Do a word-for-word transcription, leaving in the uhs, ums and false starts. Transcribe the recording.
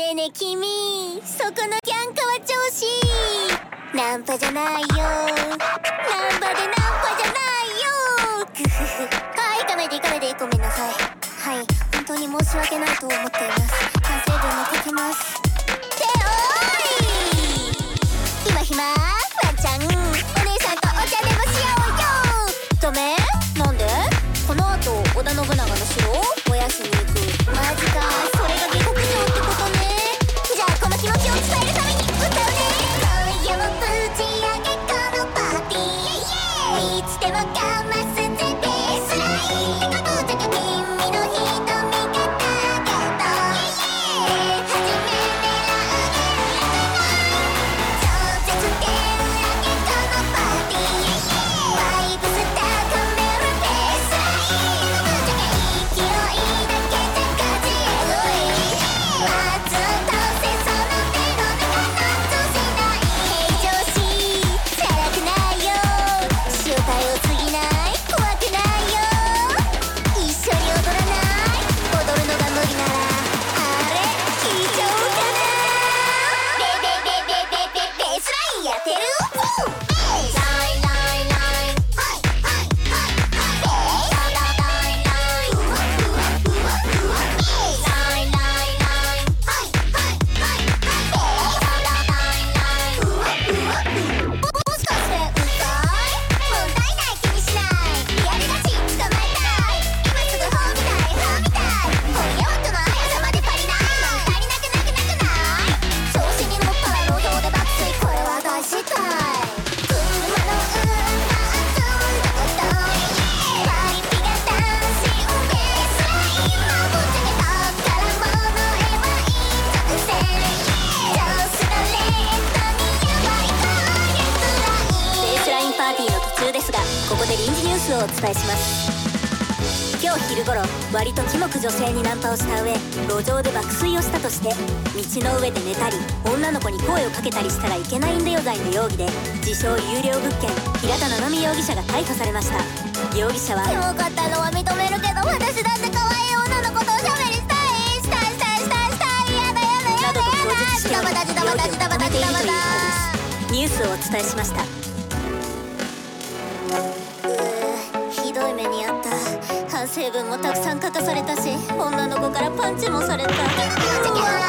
ねえねえ君、そこのキャンカは調子ナンパじゃないよ、ナンパでナンパじゃないよ。グフフ。はい、行かないで行かないで、ごめんなさい。はい、本当に申し訳ないと思っています。反省文も書きます。っておーい、今暇？ワンちゃん、お姉さんとお茶でもしようよ。ダメ？なんで？この後織田信長の城を燃やしに行く。マジか、それが下克上ってことね。じゃあこの気持ちを伝えるために歌うね。今夜もぶち上げこのパーティー、いつでもかますぜベースライン。ってことじゃけ君の瞳がターゲット、初め狙う超絶手上げこのパーティー、バイブス高めるベースライン。ことじゃけ勢いだけじゃ勝ちえぐい、まず倒せその手の中の通しない平常心、チャラくないよ、正体を過ぎない、怖くないよ。一緒に踊らない？踊るのが無理ならあれ聞いちゃおうかな。ベベベベベベベースラインやってる？ベースラインラインライン、はいはいはいはい、ベースラインライン、うわうわうわうわ、ベースラインラインライン、はいはいはいはい、ベースラインライン、うわうわうわ。もしかしてうざい？問題ない気にしない、リアルガチ捕まえたい、今すぐ本みたい本みたい、今夜はとの朝まで足りない、足りなくなくなくない、調子に乗ったら路上で爆睡、これは大失態。車の運が熱いのことパイピが男子をベースライン、まぶちげたから物へはいい直線、上手なレートに弱いベースラインパーティーの途中ですが、ここで臨時ニュースをお伝えします。今日昼頃、割とキモく女性にナンパをした上、路上で爆睡をしたとして、道の上で寝たり女の子に声をかけたりしたらいけないんだよ罪の容疑で、自称有料物件平田七海容疑者が逮捕されました。容疑者はキモかったのは認めるけど、私だって可愛い女の子とおしゃべりしたいしたいしたいしたいしたい、やだやだやだやだ、などと供述しており、容疑を認めているということです。ニュースをお伝えしました。ひどい目にあった。反省文もたくさん書かされたし、女の子からパンチもされた。